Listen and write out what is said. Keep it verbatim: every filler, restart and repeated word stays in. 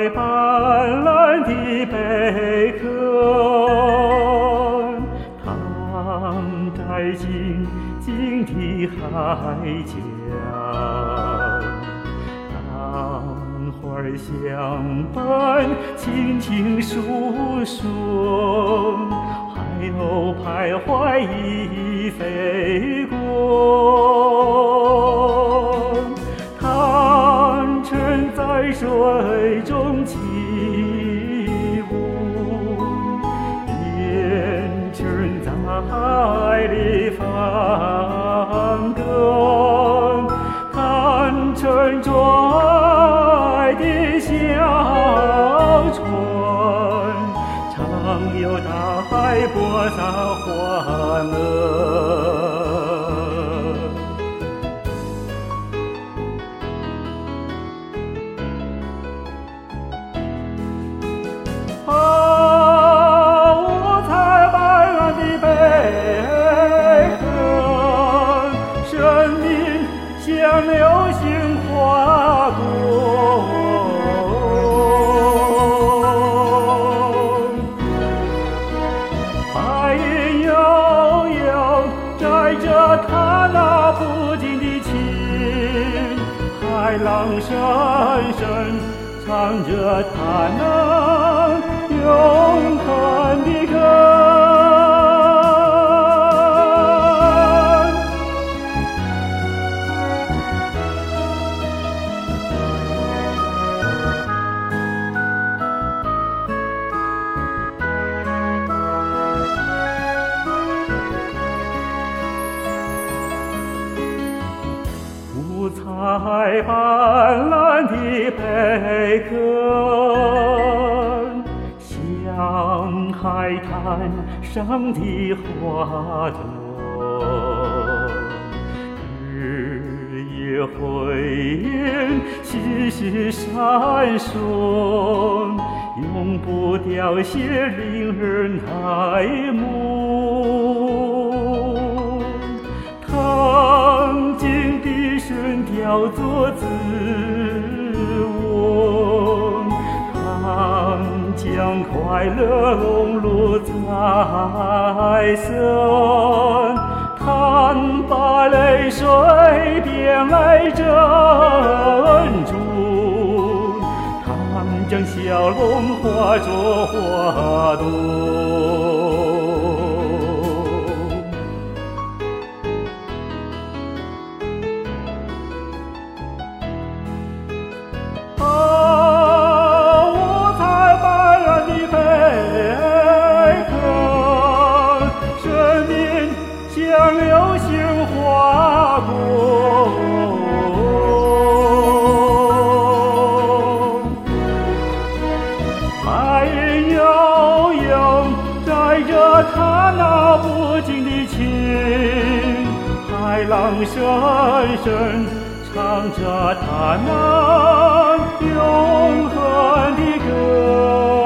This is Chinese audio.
斑斓的贝壳，躺在静静的海角，浪花相伴，轻轻诉说，还有徘徊已飞过。贪嗔在水中起舞，烟尘在海里翻滚，贪嗔拽的小船，常有大海播撒欢乐。像流星划过，白云悠悠载着他那不尽的情，海浪深深唱着他那永恒的歌。五彩斑斓的贝壳，像海滩上的花朵，日夜辉映，细细闪烁，永不凋谢，令人爱慕。曾经的神调作自我，常将快乐融入彩色，贪把泪水变为珍珠，贪将笑容化作花朵。像流星划过，白云悠悠载着他那不尽的情，海浪深深唱着他那永恒的歌。